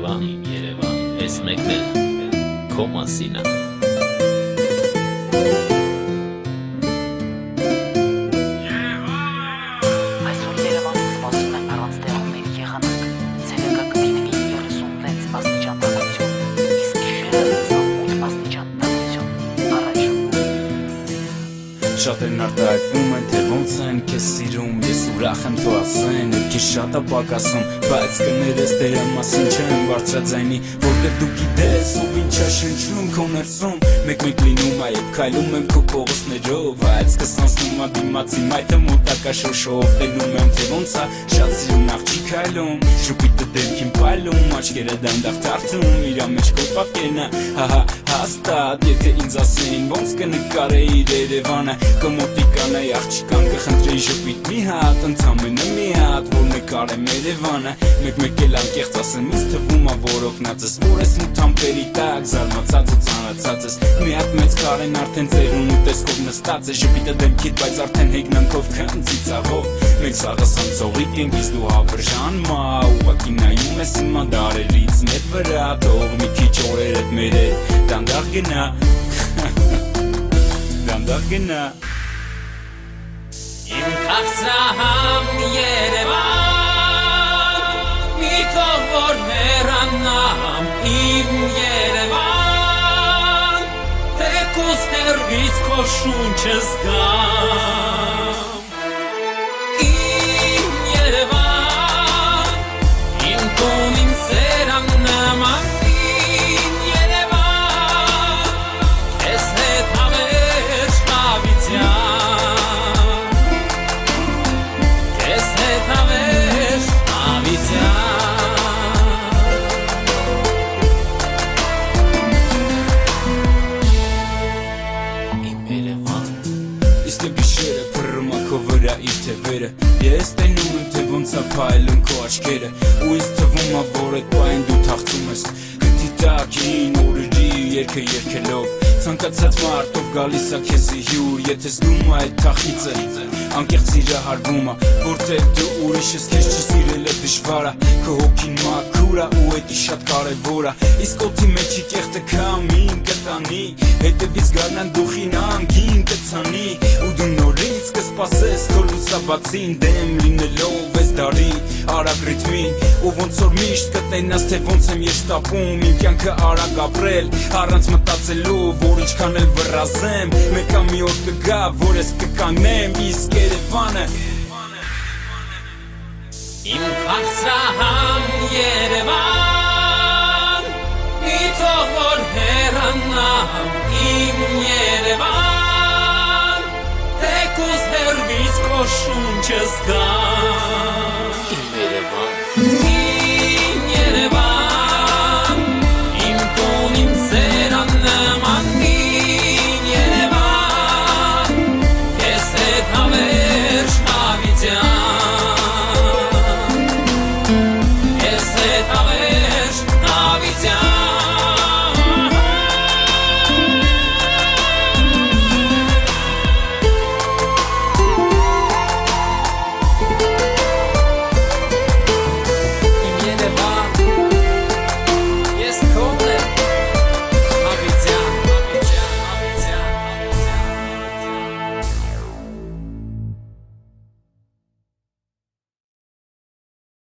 Երևան, ես մեկն էլ քո մասին է Շատ են արտահայտվում են, թե ոնց են քեզ սիրում Ես ուրախ եմ թո ասեն, քեզ շատ է պակասում Բայց կներես դրա մասին չեմ բարձրաձայնի Որտեղ դու գիտես, ով ինչ է շնչում քո ներսում Մեկ-մեկ լինում է, երբ քայլում եմ քո կողոսներով Այդ սկսանցնում է դիմացի մայթը մոտակա շոշով Տենում եմ, թե ոնց է, շատ սիրուն աղջիկ այլում Շուպիտը դեմքին պայլում, աչքերը դանդաղ թարթում Իրա մեջ քո պատկերն է, հահա հաստատ Եթե ինձ ասեին, ոնց կնկարեիր Երևանը Կմոտիկանայի աղջիկան կխնդրեի ժպիտ մի հատ Ընդամենը մի հատ, որ նկարեմ Երևանը Մեկ-մեկ էլ անկեղծ ասեմ, ինձ թվում է, որ օգնած ես Որ ես մութ ամպերի տակ, զարմացած ու ծանրացած ես Մի հատ մեծ քարեն արդեն ծերուն ու տեսքով նստած է Ժպիտը դեմքիդ, բայց արդեն հեգնանքով քնձի ծաղով Մենք սաղս անցողիկ ենք, իսկ դու հավրժան մա Ուղղակի նայում ես իմա դարերից մեր վրա Թող մի քիչ օրերդ մեր հետ դանդաղ գնա Դանդաղ գնա Իմ քաղցրահամ Երևան Մի թող որ հեռանամ Իմ Երևան Թեկուզ ներվից քո շունչը զգամ Իմ Երևան Իմ տուն իմ սերանն նման Իմ Երևան Քեզ հետ հավերժ հավիտյան Քեզ հետ հավերժ հավիտյան Իմ Երևան Իսկ դե գիշերը փռում է քո վրա իր թևերը Ես տենում եմ, թե ոնց է փայլում քո աչքերը Ու ինձ թվում է, որ այդ պահին դու թախծում ես Գտի տակին օրերի երգը երգելով Ցանկացած մարդով գալիս է քեզի հյուր Եթե զգում է այդ թախիծը Անկեղծ սիրահարվում է Որտեղ դու ուրիշ ես քեզ չսիրել է դժվար է Քո հոգին մաքուր է ու էդի շատ կարևոր է Իսկ օդի մեջի կեղտը քամին կտանի Հետևից գարնան դուխին անգին կցանի Ու դու նորից կսպասես քո լուսաբացին Դեմ լինելով ես դարի արագ ռիթմին Ու ոնց որ միշտ կտենաս թե ոնց եմ ես տապում Իմ կյանքը արագ ապրել առանց մտածելու Որ ինչքան էլ վռազեմ Մեկա մի օր կգա որ ես կկանգնեմ Իսկ Երևանը Իմ քաղցրահամ Երևան Մի թող որ հեռանամ Իմ Երևան Թեկուզ հեռվից քո շունչը զգամ